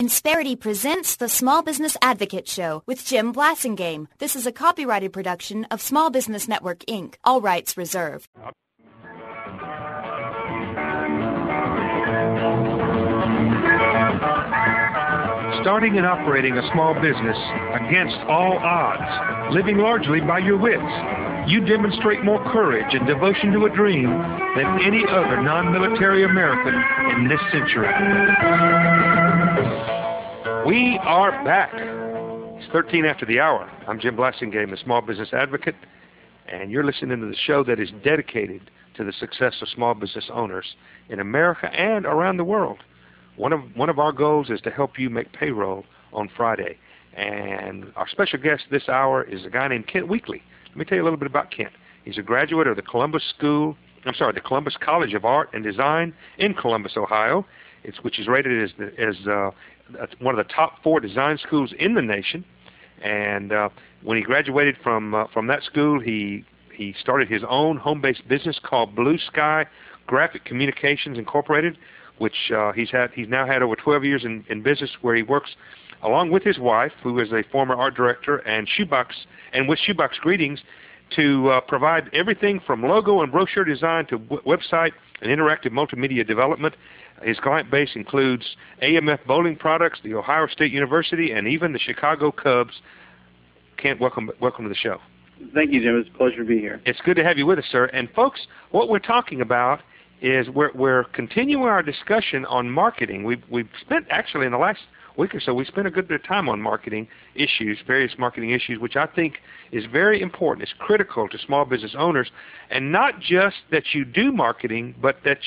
Insperity presents the Small Business Advocate Show with Jim Blasingame. This is a copyrighted production of Small Business Network, Inc. All rights reserved. Starting and operating a small business against all odds, living largely by your wits, you demonstrate more courage and devotion to a dream than any other non-military American in this century. We are back. It's 13 after the hour. I'm Jim Blasingame, the Small Business Advocate, and you're listening to the show that is dedicated to the success of small business owners in America and around the world. One of our goals is to help you make payroll on Friday. And our special guest this hour is a guy named Kent Weekly. Let me tell you a little bit about Kent. He's a graduate of the Columbus College of Art and Design in Columbus, Ohio, which is rated as one of the top 4 design schools in the nation. And when he graduated from that school, he started his own home-based business called Blue Sky Graphic Communications Incorporated, which he's now had over 12 years in business, where he works along with his wife, who is a former art director, and with Shoebox Greetings, to provide everything from logo and brochure design to website and interactive multimedia development. His client base includes AMF Bowling Products, the Ohio State University, and even the Chicago Cubs. Kent, welcome to the show. Thank you, Jim. It's a pleasure to be here. It's good to have you with us, sir. And folks, what we're talking about is we're continuing our discussion on marketing. We've spent, actually, in the last week or so, we spent a good bit of time on marketing issues, various marketing issues, which I think is very important. It's critical to small business owners, and not just that you do marketing, but that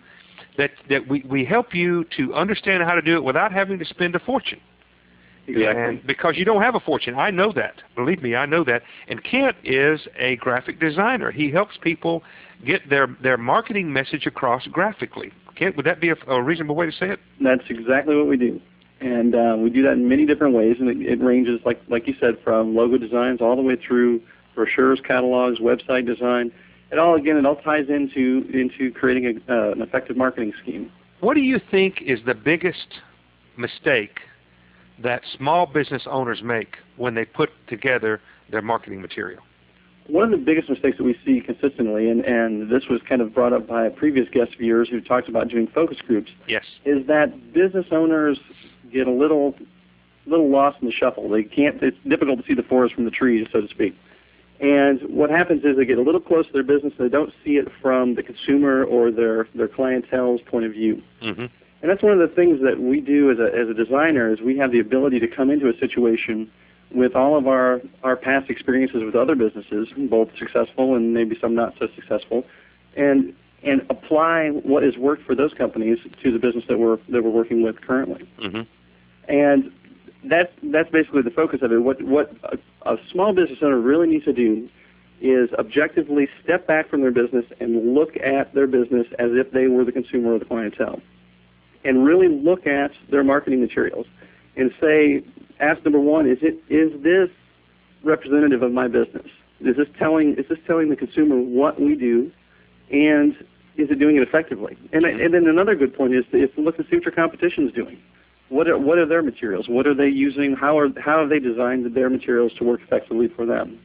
we help you to understand how to do it without having to spend a fortune. Exactly. And because you don't have a fortune. I know that. Believe me, I know that. And Kent is a graphic designer. He helps people get their marketing message across graphically. Kent, would that be a reasonable way to say it? That's exactly what we do. And we do that in many different ways, and it ranges, like you said, from logo designs all the way through brochures, catalogs, website design. It all ties into creating an effective marketing scheme. What do you think is the biggest mistake that small business owners make when they put together their marketing material? One of the biggest mistakes that we see consistently, and this was kind of brought up by a previous guest of yours who talked about doing focus groups, yes, is that business owners get a little lost in the shuffle. It's difficult to see the forest from the trees, so to speak. And what happens is they get a little close to their business, and they don't see it from the consumer or their clientele's point of view. Mm-hmm. And that's one of the things that we do as a designer, is we have the ability to come into a situation with all of our past experiences with other businesses, both successful and maybe some not so successful, and apply what has worked for those companies to the business that we're working with currently. Mm-hmm. And that's basically the focus of it. What a small business owner really needs to do is objectively step back from their business and look at their business as if they were the consumer or the clientele, and really look at their marketing materials and ask number one, is this representative of my business? Is this telling the consumer what we do, and is it doing it effectively? And then another good point is to look to see what your competition is doing. What are their materials? What are they using? How have they designed their materials to work effectively for them?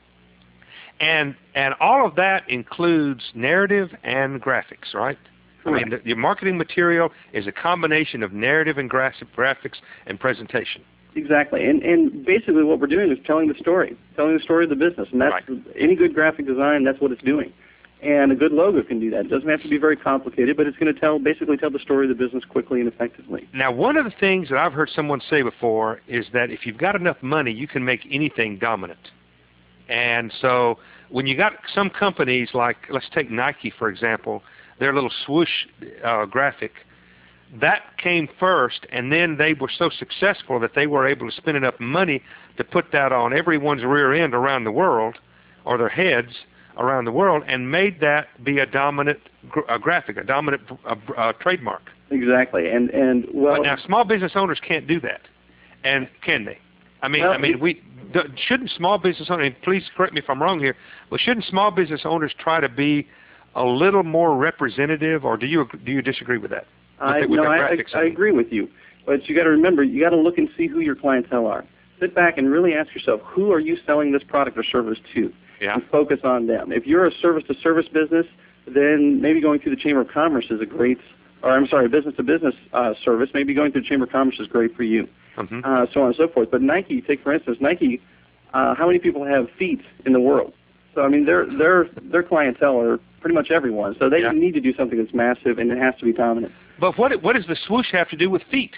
And all of that includes narrative and graphics, right? Correct. I mean, your marketing material is a combination of narrative and graphics and presentation. Exactly. And basically what we're doing is telling the story of the business. And that's right. Any good graphic design, that's what it's doing. And a good logo can do that. It doesn't have to be very complicated, but it's going to basically tell the story of the business quickly and effectively. Now, one of the things that I've heard someone say before is that if you've got enough money, you can make anything dominant. And so when you got some companies like, let's take Nike, for example, their little swoosh graphic, that came first, and then they were so successful that they were able to spend enough money to put that on everyone's rear end around the world, or their heads around the world, and made that be a dominant graphic, a dominant trademark. Exactly, and well. But now small business owners can't do that, and can they? Shouldn't small business owners? And please correct me if I'm wrong here, but shouldn't small business owners try to be a little more representative, or do you disagree with that? I agree with you. But you got to remember, you got to look and see who your clientele are. Sit back and really ask yourself, who are you selling this product or service to? Yeah. And focus on them. If you're a service-to-service business, then maybe going through the Chamber of Commerce is a business-to-business service. Maybe going through the Chamber of Commerce is great for you, so on and so forth. But Nike, take for instance, Nike, how many people have feet in the world? So, I mean, their clientele are pretty much everyone. So they need to do something that's massive, and it has to be dominant. But what does the swoosh have to do with feet?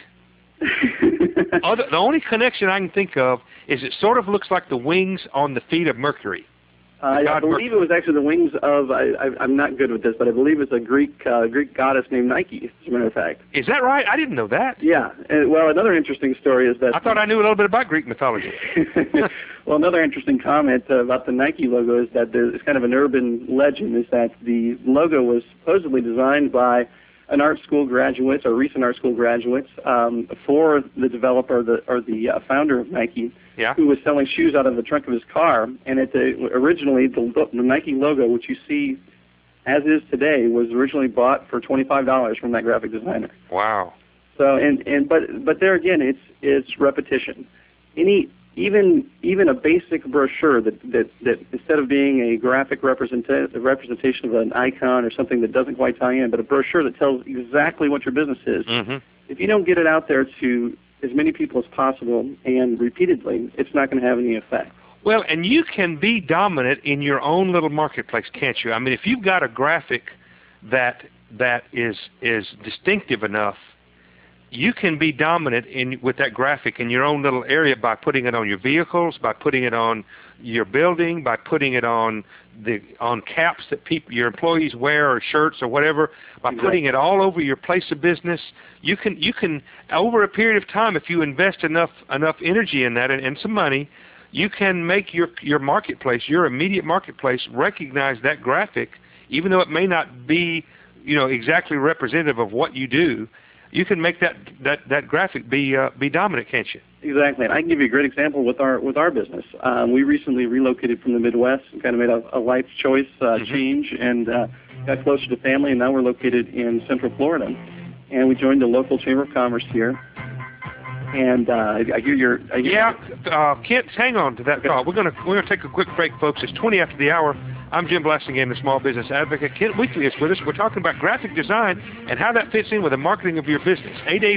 The only connection I can think of is it sort of looks like the wings on the feet of Mercury. I believe it was actually the wings of, I'm not good with this, but I believe it's a Greek goddess named Nike, as a matter of fact. Is that right? I didn't know that. Yeah. Well, another interesting story is that... I thought I knew a little bit about Greek mythology. Well, another interesting comment about the Nike logo is that it's kind of an urban legend, is that the logo was supposedly designed by an art school graduate or recent art school graduates for the developer or the founder of Nike, who was selling shoes out of the trunk of his car. And originally, the Nike logo, which you see as is today, was originally bought for $25 from that graphic designer. Wow. So but there again, it's repetition. Even a basic brochure that instead of being a graphic representation of an icon or something that doesn't quite tie in, but a brochure that tells exactly what your business is, if you don't get it out there to as many people as possible and repeatedly, it's not going to have any effect. Well, and you can be dominant in your own little marketplace, can't you? I mean, if you've got a graphic that is distinctive enough, you can be dominant with that graphic in your own little area by putting it on your vehicles, by putting it on your building, by putting it on caps that your employees wear or shirts or whatever, by putting it all over your place of business. You can over a period of time, if you invest enough energy in that and some money, you can make your marketplace, your immediate marketplace, recognize that graphic, even though it may not be exactly representative of what you do. You can make that graphic be dominant, can't you? Exactly, and I can give you a great example with our business. We recently relocated from the Midwest and kind of made a life choice change and got closer to family, and now we're located in Central Florida. And we joined the local Chamber of Commerce here. And I hear Kent, hang on to that call. We're gonna take a quick break, folks. It's 20 after the hour. I'm Jim Blasingame, the Small Business Advocate. Kent Weekly is with us. We're talking about graphic design and how that fits in with the marketing of your business.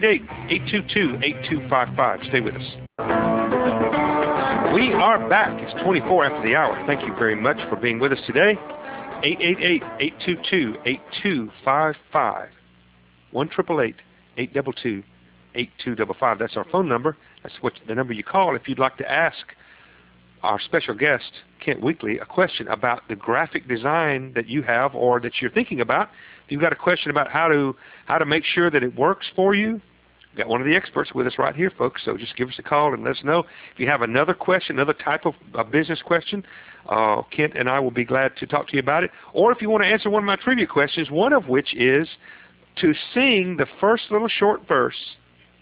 888-822-8255. Stay with us. We are back. It's 24 after the hour. Thank you very much for being with us today. 888-822-8255. 1-888-822-8255. That's our phone number. That's the number you call if you'd like to ask our special guest, Kent Weekly, a question about the graphic design that you have or that you're thinking about. If you've got a question about how to make sure that it works for you, we've got one of the experts with us right here, folks, so just give us a call and let us know. If you have another question, another type of business question, Kent and I will be glad to talk to you about it. Or if you want to answer one of my trivia questions, one of which is to sing the first little short verse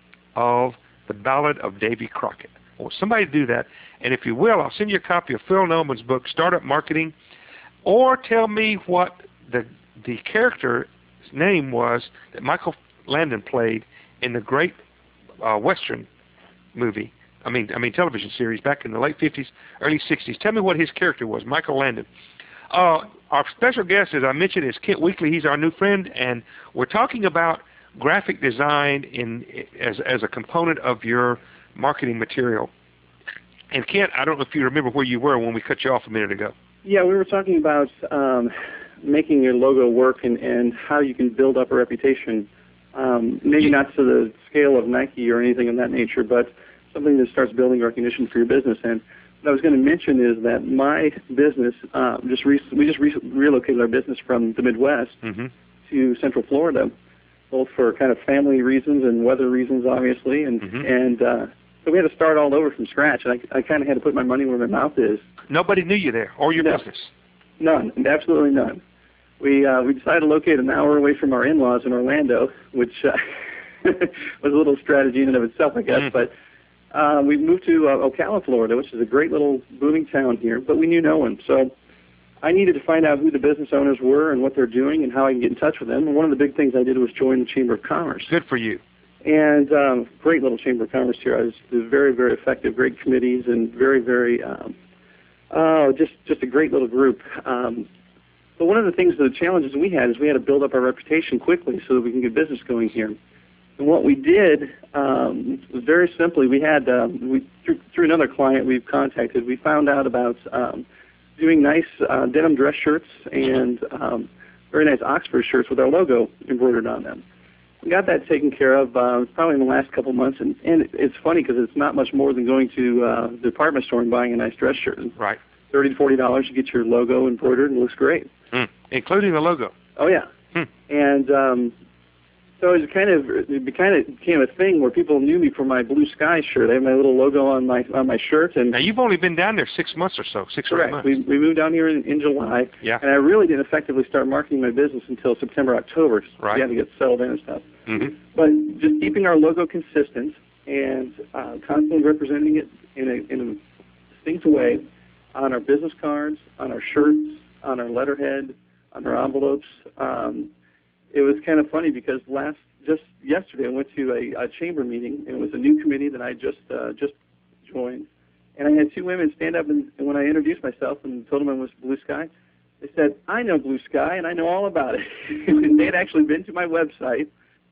of the Ballad of Davy Crockett. I want somebody to do that. And if you will, I'll send you a copy of Phil Noman's book, Startup Marketing, or tell me what the character's name was that Michael Landon played in the great Western movie, television series back in the late 50s, early 60s. Tell me what his character was, Michael Landon. Our special guest, as I mentioned, is Kent Weekly. He's our new friend, and we're talking about graphic design as a component of your marketing material. And Kent, I don't know if you remember where you were when we cut you off a minute ago. Yeah, we were talking about making your logo work and how you can build up a reputation. Maybe not to the scale of Nike or anything of that nature, but something that starts building recognition for your business. And what I was going to mention is that my business, we just relocated our business from the Midwest to Central Florida, both for kind of family reasons and weather reasons, obviously, so we had to start all over from scratch, and I kind of had to put my money where my mouth is. Nobody knew you there, or your business? None, absolutely none. We decided to locate an hour away from our in-laws in Orlando, which was a little strategy in and of itself, I guess, but we moved to Ocala, Florida, which is a great little booming town here, but we knew no one. So I needed to find out who the business owners were and what they're doing and how I can get in touch with them. And one of the big things I did was join the Chamber of Commerce. Good for you. And great little Chamber of Commerce here. I was very, very effective, great committees, and very, very, just a great little group. But one of the things, the challenges we had is we had to build up our reputation quickly so that we can get business going here. And what we did was very simply, we had, through another client we've contacted, we found out about doing nice denim dress shirts and very nice Oxford shirts with our logo embroidered on them. We got that taken care of probably in the last couple of months, and it's funny because it's not much more than going to the department store and buying a nice dress shirt. Right. $30 to $40, you get your logo embroidered, and it looks great. Including the logo. Oh yeah. And so it became a thing where people knew me for my Blue Sky shirt. I have my little logo on my shirt. And now you've only been down there 6 months or so, 6 or 8 months. We moved down here in July. Yeah. And I really didn't effectively start marketing my business until September, October. Right. We had to get settled in and stuff. Mm-hmm. But just keeping our logo consistent and constantly representing it in a distinct way on our business cards, on our shirts, on our letterhead, on our envelopes. It was kind of funny because just yesterday I went to a chamber meeting, and it was a new committee that I just joined. And I had two women stand up, and when I introduced myself and told them I was Blue Sky, they said, "I know Blue Sky, and I know all about it." And they had actually been to my website,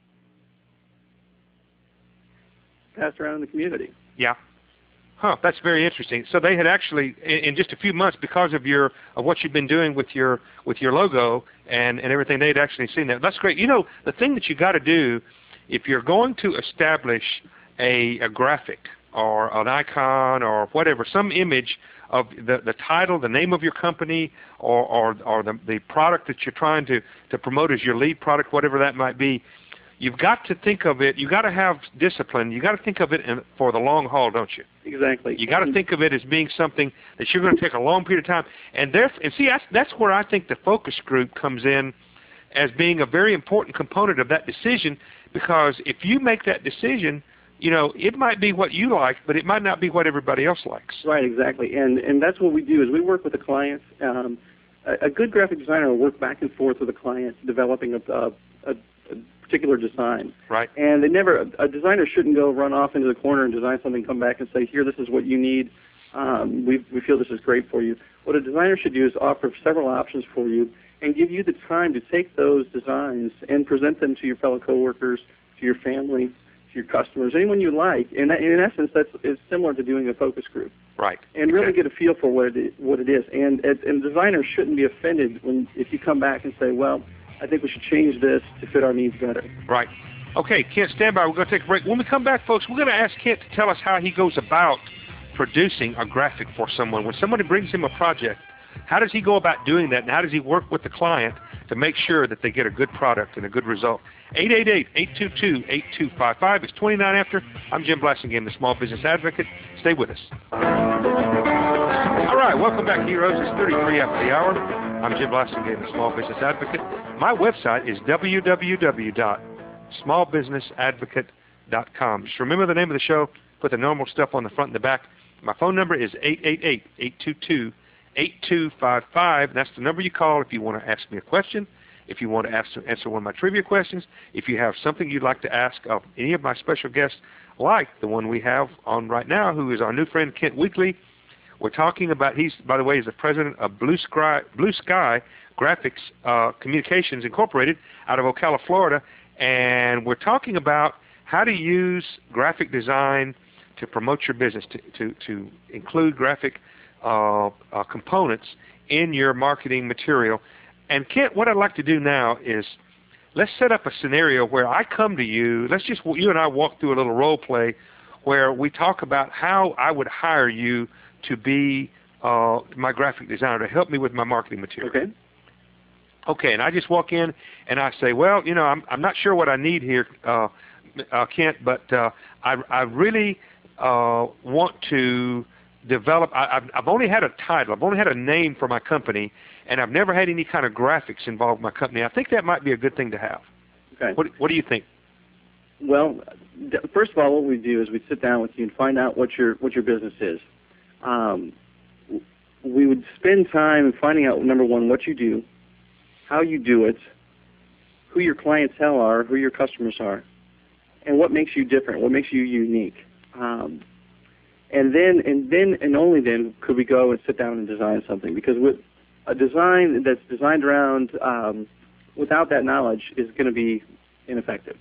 passed around in the community. Yeah. Huh, that's very interesting. So they had actually, in just a few months, because of what you've been doing with your logo and everything, they had actually seen that. That's great. You know, the thing that you got to do, if you're going to establish a graphic or an icon or whatever, some image of the title, the name of your company, or the product that you're trying to promote as your lead product, whatever that might be, you've got to think of it. You got to have discipline. You got to think of it for the long haul, don't you? Exactly. You got to think of it as being something that you're going to take a long period of time. And see, that's where I think the focus group comes in as being a very important component of that decision. Because if you make that decision, you know, it might be what you like, but it might not be what everybody else likes. Right. Exactly. And that's what we do is we work with the clients. A good graphic designer will work back and forth with a client, developing a particular design. Right. And a designer shouldn't go run off into the corner and design something, come back and say, here, this is what you need. We feel this is great for you. What a designer should do is offer several options for you and give you the time to take those designs and present them to your fellow coworkers, to your family, to your customers, anyone you like. And in essence, it's similar to doing a focus group. Right. And really get a feel for what it is. And designers shouldn't be offended if you come back and say, well, I think we should change this to fit our needs better. Right. Okay, Kent, stand by. We're going to take a break. When we come back, folks, we're going to ask Kent to tell us how he goes about producing a graphic for someone. When somebody brings him a project, how does he go about doing that, and how does he work with the client to make sure that they get a good product and a good result? 888-822-8255. It's 29 after. I'm Jim Blasingame, the Small Business Advocate. Stay with us. All right, welcome back, heroes. It's 33 after the hour. I'm Jim Blasingame, the Small Business Advocate. My website is www.smallbusinessadvocate.com. Just remember the name of the show. Put the normal stuff on the front and the back. My phone number is 888-822-8255. That's the number you call if you want to ask me a question, if you want to answer one of my trivia questions, if you have something you'd like to ask of any of my special guests, like the one we have on right now, who is our new friend Kent Weekly. We're talking about, by the way, is the president of Blue Sky Graphics Communications Incorporated out of Ocala, Florida, and we're talking about how to use graphic design to promote your business, to include graphic components in your marketing material. And Kent, what I'd like to do now is let's set up a scenario where I come to you. You and I walk through a little role play where we talk about how I would hire you to be my graphic designer to help me with my marketing material. Okay. Okay, and I just walk in and I say, well, you know, I'm not sure what I need here, Kent, but I really want to develop. I've only had a title. I've only had a name for my company, and I've never had any kind of graphics involved in my company. I think that might be a good thing to have. Okay. What do you think? Well, first of all, what we do is we sit down with you and find out what your business is. We would spend time finding out, number one, what you do, how you do it, who your clientele are, who your customers are, and what makes you different, what makes you unique. And then only then could we go and sit down and design something, because with a design that's designed around without that knowledge is going to be ineffective.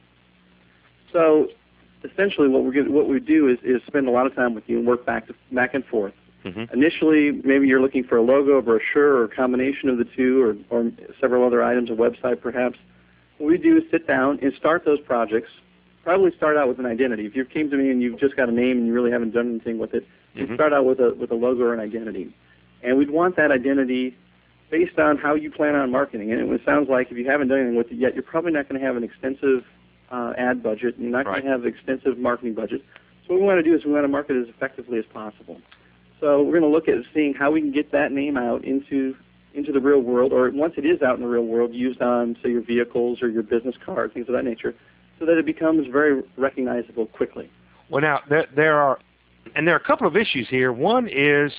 So essentially what we do is spend a lot of time with you and work back and forth. Mm-hmm. Initially, maybe you're looking for a logo, a brochure, or a combination of the two, or several other items, a website perhaps. What we do is sit down and start those projects. Probably start out with an identity. If you came to me and you've just got a name and you really haven't done anything with it, mm-hmm. you start out with a logo or an identity. And we'd want that identity based on how you plan on marketing. And it sounds like if you haven't done anything with it yet, you're probably not going to have an extensive ad budget. You're not going to have an extensive marketing budget. So what we want to do is we want to market it as effectively as possible. So we're going to look at seeing how we can get that name out into the real world, or once it is out in the real world, used on, say, your vehicles or your business card, things of that nature, so that it becomes very recognizable quickly. Well, now, there are a couple of issues here. One is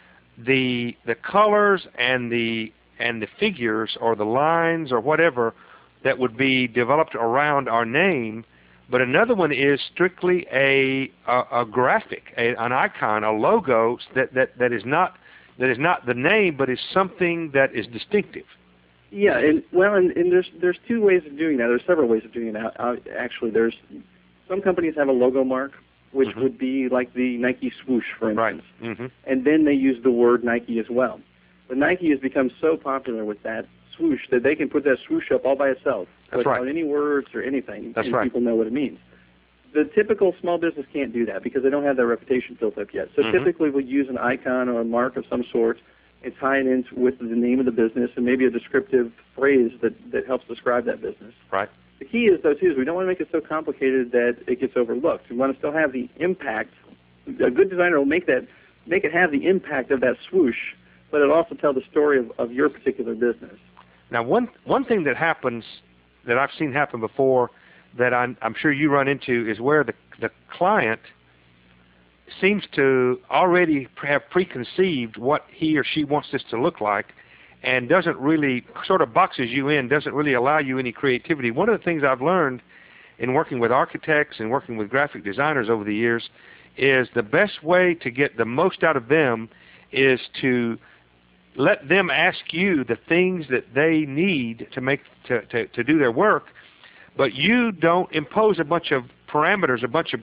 the colors and the figures or the lines or whatever that would be developed around our name, but another one is strictly a graphic, an icon, a logo that is not the name, but is something that is distinctive. Yeah, and there's two ways of doing that. There's several ways of doing that. Actually, there's some companies have a logo mark, which mm-hmm. would be like the Nike swoosh, for instance. Right. Mm-hmm. And then they use the word Nike as well. But Nike has become so popular with that swoosh that they can put that swoosh up all by itself without any words or anything, and people know what it means. The typical small business can't do that because they don't have their reputation built up yet. So mm-hmm. typically we'll use an icon or a mark of some sort and tie it in with the name of the business and maybe a descriptive phrase that helps describe that business. Right. The key is, though, too, is we don't want to make it so complicated that it gets overlooked. We want to still have the impact. A good designer will make it have the impact of that swoosh, but it'll also tell the story of your particular business. Now, one thing that happens that I've seen happen before that I'm sure you run into is where the client seems to already have preconceived what he or she wants this to look like and doesn't really, sort of boxes you in, doesn't really allow you any creativity. One of the things I've learned in working with architects and working with graphic designers over the years is the best way to get the most out of them is to let them ask you the things that they need to make to do their work, but you don't impose a bunch of parameters, a bunch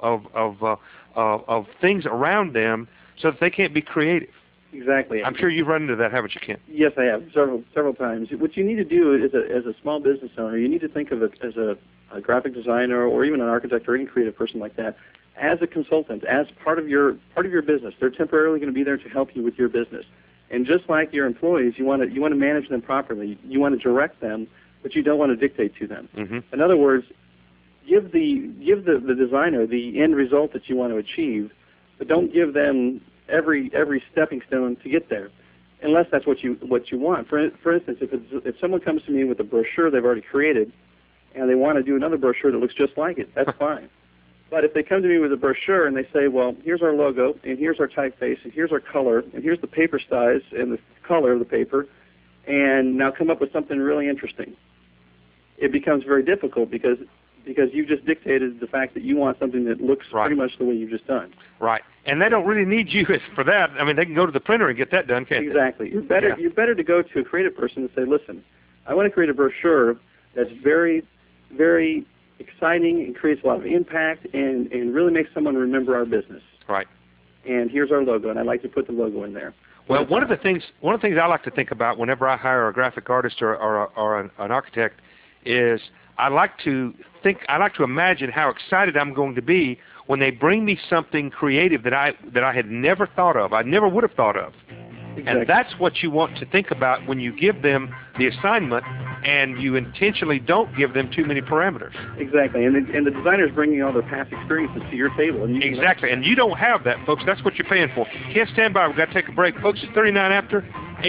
of things around them so that they can't be creative. Exactly. I'm sure you've run into that, haven't you, Ken? Yes, I have, several times. What you need to do as a small business owner, you need to think of it as a graphic designer or even an architect or any creative person like that as a consultant, as part of your business. They're temporarily going to be there to help you with your business. And just like your employees, you want to manage them properly. You want to direct them, but you don't want to dictate to them. Mm-hmm. In other words, give the designer the end result that you want to achieve, but don't give them every stepping stone to get there, unless that's what you want. For instance, if someone comes to me with a brochure they've already created, and they want to do another brochure that looks just like it, that's fine. But if they come to me with a brochure and they say, well, here's our logo, and here's our typeface, and here's our color, and here's the paper size and the color of the paper, and now come up with something really interesting, it becomes very difficult because you just dictated the fact that you want something that looks pretty much the way you've just done. Right. And they don't really need you for that. I mean, they can go to the printer and get that done, can't they? Exactly. You're better to go to a creative person and say, listen, I want to create a brochure that's very, very exciting and creates a lot of impact and really makes someone remember our business. Right. And here's our logo, and I'd like to put the logo in there. Well, one of the things I like to think about whenever I hire a graphic artist or an architect is I like to imagine how excited I'm going to be when they bring me something creative that I had never thought of. I never would have thought of. Exactly. And that's what you want to think about when you give them the assignment, and you intentionally don't give them too many parameters. Exactly, and the designer's bringing all their past experiences to your table. And exactly, and you don't have that, folks. That's what you're paying for. Can't stand by. We've got to take a break. Folks, it's 39 after,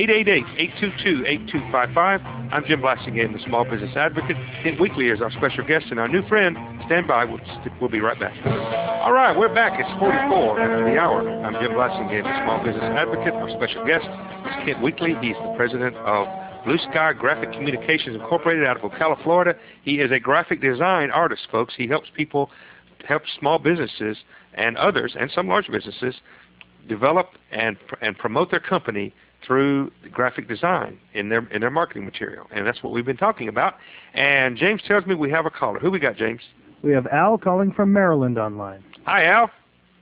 888-822-8255. I'm Jim Blasingame, the Small Business Advocate. Kent Weekly is our special guest, and our new friend. Stand by. We'll be right back. All right, we're back. It's 44 after the hour. I'm Jim Blasingame, the Small Business Advocate. Our special guest is Kent Weekly. He's the president of Blue Sky Graphic Communications Incorporated out of Ocala, Florida. He is a graphic design artist, folks. He helps small businesses and others, and some large businesses, develop and promote their company through graphic design in their marketing material. And that's what we've been talking about. And James tells me we have a caller. Who we got, James? We have Al calling from Maryland online. Hi, Al.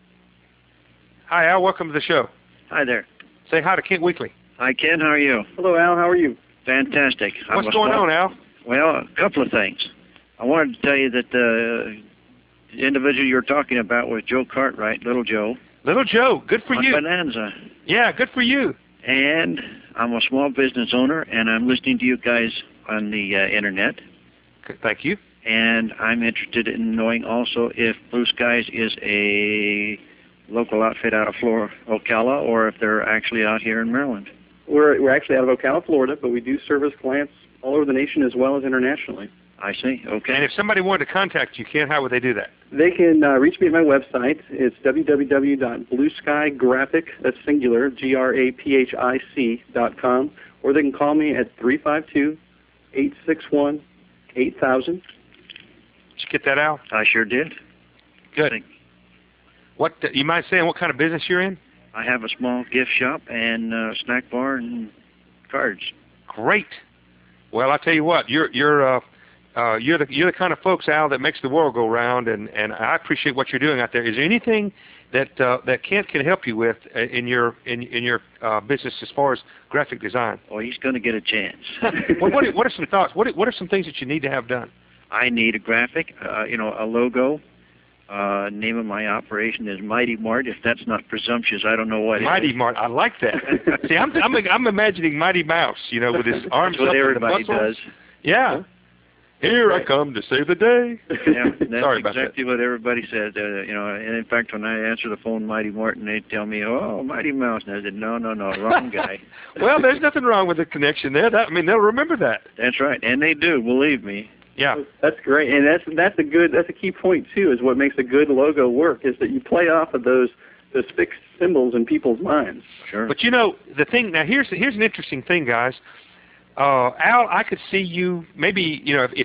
Hi, Al. Welcome to the show. Hi there. Say hi to Kent Weekly. Hi, Ken. How are you? Hello, Al. How are you? Fantastic. What's going on, Al? Well, a couple of things. I wanted to tell you that the individual you're talking about was Joe Cartwright, Little Joe. Little Joe, good for you. Bonanza. Yeah, good for you. And I'm a small business owner, and I'm listening to you guys on the Internet. Thank you. And I'm interested in knowing also if Blue Skies is a local outfit out of Ocala, or if they're actually out here in Maryland. We're actually out of Ocala, Florida, but we do service clients all over the nation as well as internationally. I see. Okay. And if somebody wanted to contact you, Ken, how would they do that? They can reach me at my website. It's www.blueskygraphic, that's singular, GRAPHIC.com, or they can call me at 352-861-8000. Did you get that out? I sure did. Good. What you mind saying what kind of business you're in? I have a small gift shop and snack bar and cards. Great. Well, I tell you what, you're the kind of folks, Al, that makes the world go round, and I appreciate what you're doing out there. Is there anything that Kent can help you with in your business as far as graphic design? Oh, he's going to get a chance. What are some thoughts? What are some things that you need to have done? I need a graphic, a logo. Name of my operation is Mighty Mart. If that's not presumptuous, I don't know what Mighty it is. Mart. I like that. See, I'm imagining Mighty Mouse, with his arms that's what up everybody and the muscles. does. Yeah. Here I come to save the day. Yeah, that's Sorry about exactly what everybody says. And in fact, when I answer the phone, Mighty Martin, they tell me, "Oh, Mighty Mouse." And I said, "No, wrong guy." Well, there's nothing wrong with the connection there. They'll remember that. That's right, and they do. Believe me. Yeah, that's great, and that's a key point too. Is what makes a good logo work is that you play off of those fixed symbols in people's minds. Sure. But the thing now here's an interesting thing, guys. Al, I could see you maybe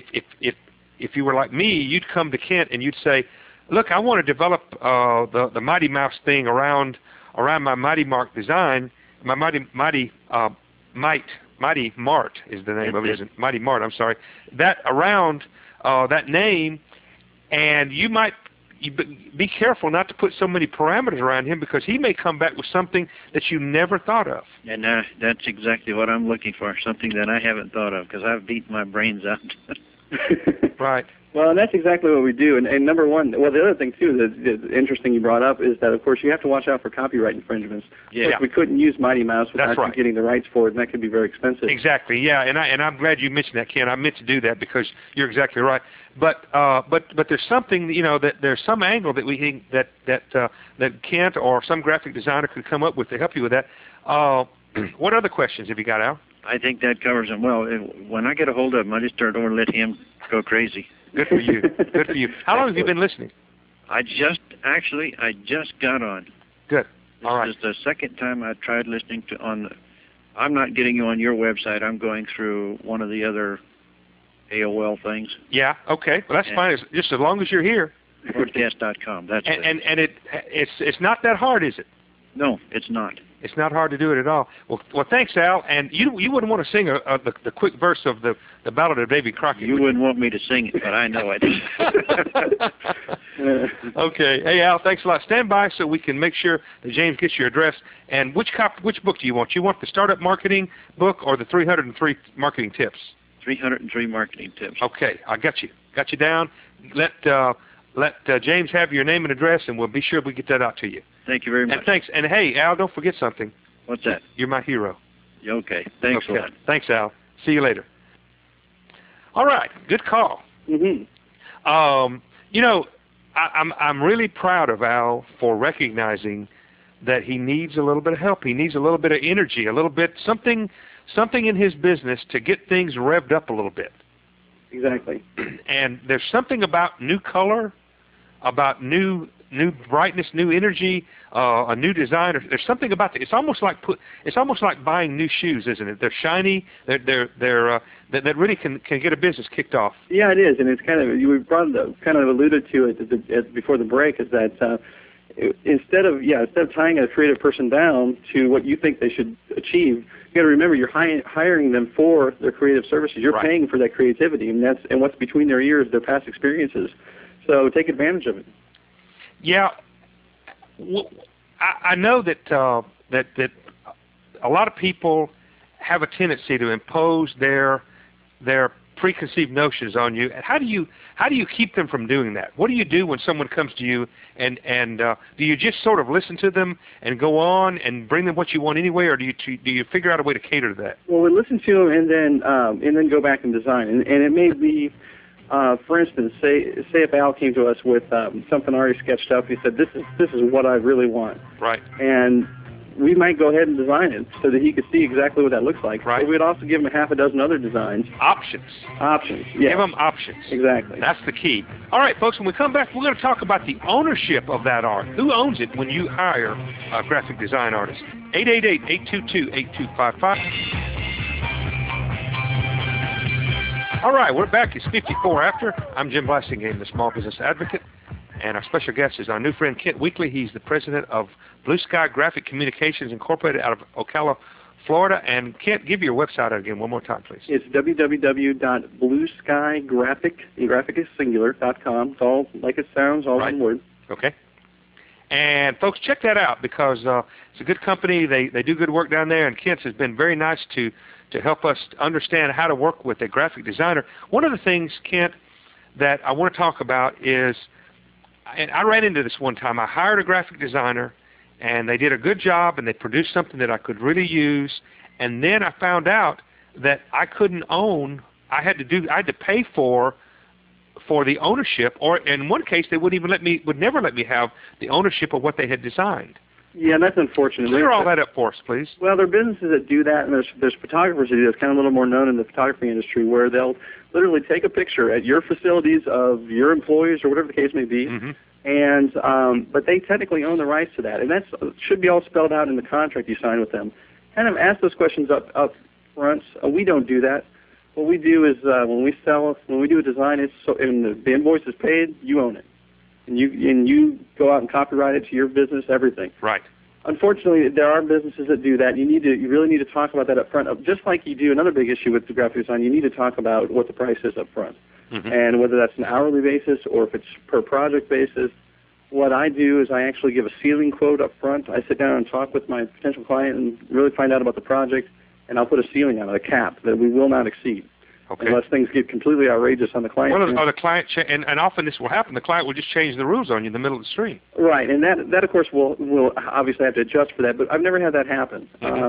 if you were like me, you'd come to Kent and you'd say, "Look, I want to develop the Mighty Mouse thing around my Mighty Mart design. My Mighty Mart is the name of it. Isn't Mighty Mart? I'm sorry. That around that name, and you might be careful not to put so many parameters around him because he may come back with something that you never thought of." And that's exactly what I'm looking for, something that I haven't thought of because I've beat my brains out. Right. Well, and that's exactly what we do. And number one, the other thing, too, that's interesting you brought up is that, of course, you have to watch out for copyright infringements. Yeah. Of course, we couldn't use Mighty Mouse without you getting the rights for it, and that could be very expensive. Exactly, yeah. And I'm glad you mentioned that, Ken. I meant to do that because you're exactly right. But there's something, that there's some angle that we think that Kent or some graphic designer could come up with to help you with that. What other questions have you got, Al? I think that covers them well. When I get a hold of him, I just start over and let him go crazy. Good for you. Good for you. How long have you been listening? I just got on. Good. All right. This is the second time I've tried listening to I'm not getting you on your website. I'm going through one of the other AOL things. Yeah. Okay. Well, that's fine. Just as long as you're here. Broadcast.com. That's it. And it's not that hard, is it? No, it's not. It's not hard to do it at all. Well, thanks, Al. And you wouldn't want to sing the quick verse of the Ballad of Davy Crockett. You wouldn't want me to sing it, but I know it. Okay. Hey, Al, thanks a lot. Stand by so we can make sure that James gets your address. And which book do you want? You want the Startup Marketing book or the 303 Marketing Tips? 303 Marketing Tips. Okay, I got you. Got you down. Let James have your name and address, and we'll be sure we get that out to you. Thank you very much. And thanks. And hey, Al, don't forget something. What's that? You're my hero. Okay. Thanks a lot. Thanks, Al. See you later. All right. Good call. Mm-hmm. I'm really proud of Al for recognizing that he needs a little bit of help. He needs a little bit of energy, a little bit something in his business to get things revved up a little bit. Exactly. And there's something about new color, about new new brightness, new energy, a new design. There's something about it. It's almost like buying new shoes, isn't it? They're shiny. That really can get a business kicked off. Yeah, it is, and it's kind of kind of alluded to it before the break. Is that instead of tying a creative person down to what you think they should achieve, you got to remember you're hiring them for their creative services. You're paying for that creativity, and what's between their ears, their past experiences. So take advantage of it. Yeah, I know that that a lot of people have a tendency to impose their preconceived notions on you. And how do you keep them from doing that? What do you do when someone comes to you and do you just sort of listen to them and go on and bring them what you want anyway, or do you figure out a way to cater to that? Well, we listen to them and then go back and design. And it may be, for instance, say if Al came to us with something already sketched up, he said, "This is what I really want." Right. And we might go ahead and design it so that he could see exactly what that looks like. Right. But we'd also give him a half a dozen other designs. Options. Yeah. Give them options. Exactly. That's the key. All right, folks, when we come back, we're going to talk about the ownership of that art. Who owns it when you hire a graphic design artist? 888-822-8255. All right, we're back. It's 54 after. I'm Jim Blasingame, the Small Business Advocate. And our special guest is our new friend, Kent Weekly. He's the president of Blue Sky Graphic Communications Incorporated out of Ocala, Florida. And Kent, give your website out again one more time, please. It's www.blueskygraphic.com. It's all like it sounds, all one word. Okay. And, folks, check that out because it's a good company. They do good work down there, and Kent has been very nice to help us understand how to work with a graphic designer. One of the things, Kent, that I want to talk about is, and I ran into this one time. I hired a graphic designer, and they did a good job, and they produced something that I could really use. And then I found out that I couldn't own. I had to pay for the ownership, or in one case, they would never let me have the ownership of what they had designed. Yeah, that's unfortunate. Clear all that up for us, please. Well, there are businesses that do that, and there's photographers that do this, kind of a little more known in the photography industry, where they'll literally take a picture at your facilities of your employees or whatever the case may be, and but they technically own the rights to that, and that should be all spelled out in the contract you sign with them. Kind of ask those questions up front. We don't do that. What we do is when we do a design, and the invoice is paid, you own it. And you go out and copyright it to your business, everything. Right. Unfortunately, there are businesses that do that. You really need to talk about that up front. Just like you do another big issue with the graphic design, you need to talk about what the price is up front. And whether that's an hourly basis or if it's per project basis. What I do is I actually give a ceiling quote up front. I sit down and talk with my potential client and really find out about the project, and I'll put a ceiling on it, a cap that we will not exceed. Okay. Unless things get completely outrageous on the client. Well, the client, and often this will happen, the client will just change the rules on you in the middle of the stream. Right, and that of course, will obviously have to adjust for that, but I've never had that happen.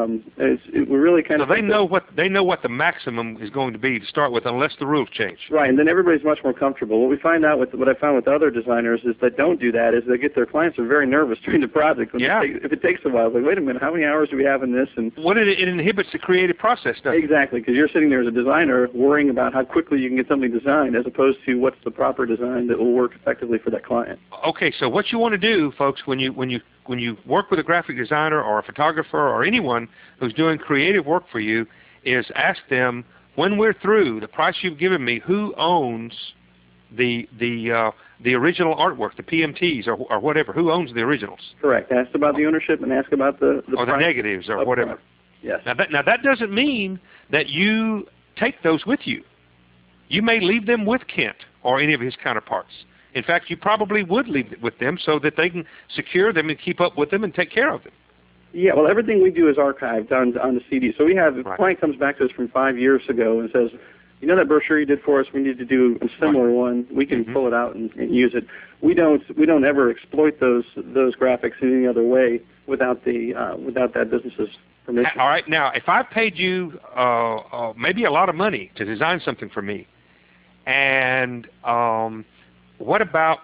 We really kind of... So they know what the maximum is going to be to start with, unless the rules change. Right, and then everybody's much more comfortable. What I found with other designers is that don't do that, is they get their clients are very nervous during the project. If it takes a while, it's like, wait a minute, how many hours do we have in this? And it inhibits the creative process, doesn't it? Exactly, because you're sitting there as a designer worrying about how quickly you can get something designed as opposed to what's the proper design that will work effectively for that client. Okay, so what you want to do, folks, when you work with a graphic designer or a photographer or anyone who's doing creative work for you, is ask them, when we're through, the price you've given me, who owns the original artwork, the PMTs or whatever? Who owns the originals? Correct. Ask about the ownership and ask about the or the negatives or whatever. Yes. Now that doesn't mean that you take those with you. You may leave them with Kent or any of his counterparts. In fact, you probably would leave it with them so that they can secure them and keep up with them and take care of them. Yeah, well, everything we do is archived on the CD. So we have, if a client comes back to us from 5 years ago and says, you know that brochure you did for us, we need to do a similar one, we can pull it out and use it. We don't ever exploit those graphics in any other way without that business's permission. All right. Now, if I paid you maybe a lot of money to design something for me, and what about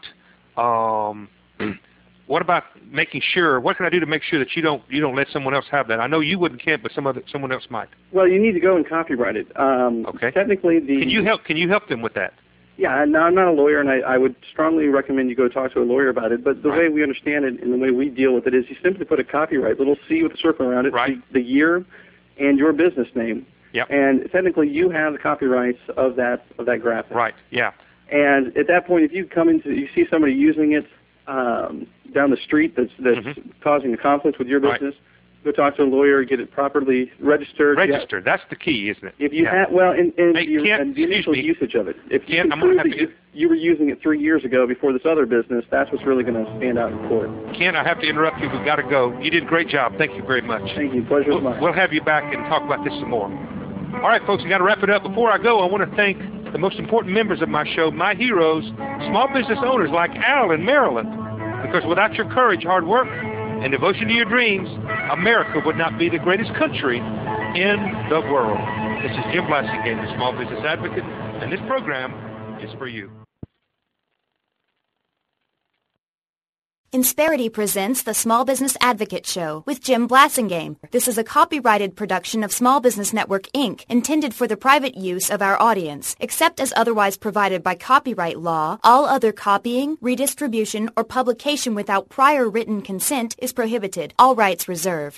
making sure? What can I do to make sure that you don't let someone else have that? I know you wouldn't, Kent, but someone else might. Well, you need to go and copyright it. Okay. Technically, Can you help them with that? Yeah, no, I'm not a lawyer, and I would strongly recommend you go talk to a lawyer about it. But the way we understand it and the way we deal with it is you simply put a copyright, little C with a circle around it, the year, and your business name. Yep. And technically, you have the copyrights of that graphic. Right. Yeah. And at that point, if you you see somebody using it down the street that's causing a conflict with your business, go talk to a lawyer, get it properly registered. Registered. That's the key, isn't it? If you have, and the initial usage of it. If you can prove that you were using it 3 years ago before this other business, that's what's really going to stand out in court. Ken, I have to interrupt you. We've got to go. You did a great job. Thank you very much. Thank you. Pleasure is mine. We'll have you back and talk about this some more. All right, folks, we got to wrap it up. Before I go, I want to thank the most important members of my show, my heroes, small business owners like Al in Maryland. Because without your courage, hard work, and devotion to your dreams, America would not be the greatest country in the world. This is Jim Blasingame, the Small Business Advocate, and this program is for you. Insperity presents the Small Business Advocate Show with Jim Blasingame. This is a copyrighted production of Small Business Network, Inc., intended for the private use of our audience. Except as otherwise provided by copyright law, all other copying, redistribution, or publication without prior written consent is prohibited. All rights reserved.